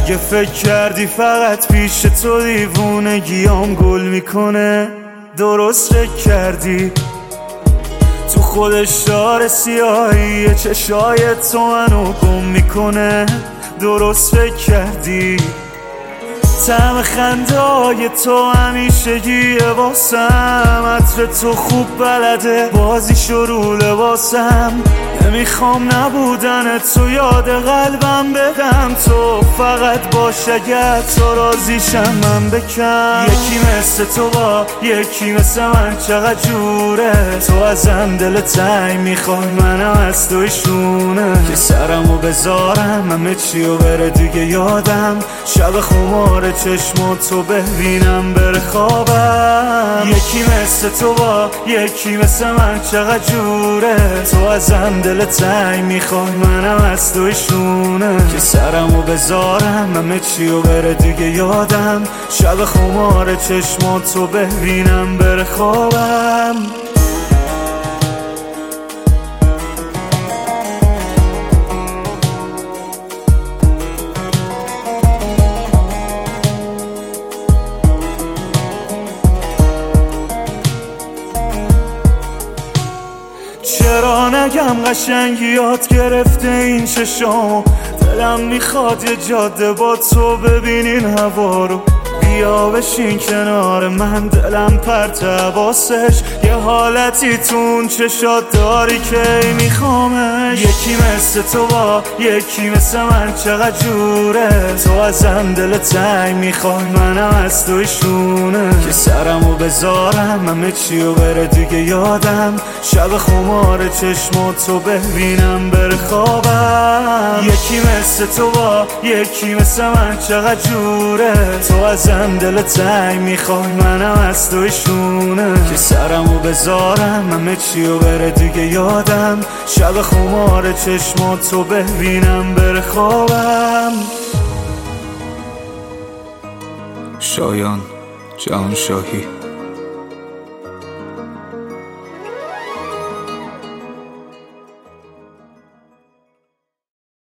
اگه فکر کردی فقط پیش تو دیوونگیام گل میکنه، درست فکر کردی. تو خودش داره سیاهی چشای تو منو گم میکنه، درست فکر کردی. طعم خنده‌های تو همیشگیه واسم، عطر تو خوب بلده بازی شروع لباسم. نمیخوام نبودن تو یاد قلبم بدم، تو فقط باش اگر تو راضیشم من بکم. یکی مثل تو با یکی مثل من چقدر جوره، تو ازم دل تنگ میخوای منم از تویشونه. که سرمو بذارم همه چیو بره دیگه یادم، شب خمار چشم تو ببینم بره خوابم. یکی مثل تو با یکی مثل من چقدر جوره، تو ازم دل تنگ میخوای منم از تویشونه. که سرمو بذارم همه چیو بره دیگه یادم، شب خمار چشم تو ببینم بره خوابم. چرا نگم قشنگی یاد گرفته این چشام، دلم میخواد یه جاده با تو ببینین هوا رو. بیا بشین کنار من دلم پرت حواسش، یه حالتی تو اون چشات داری که میخوامش. یکی مثل تو با یکی مثل من چقدر جوره، تو ازم دل تنگ میخوای منم از تویشونه. که سرمو بذارم همه چیو بره دیگه یادم، شب خمار چشم تو ببینم بره خوابم. یکی مثل تو با یکی مثل من چقدر جوره، تو ازم دل تنگ میخوای منم از تویشونه. که سرمو بذارم همه چیو بره دیگه یادم، شب خمار چشم تو ببینم بره خوابم. شایان جهانشاهی.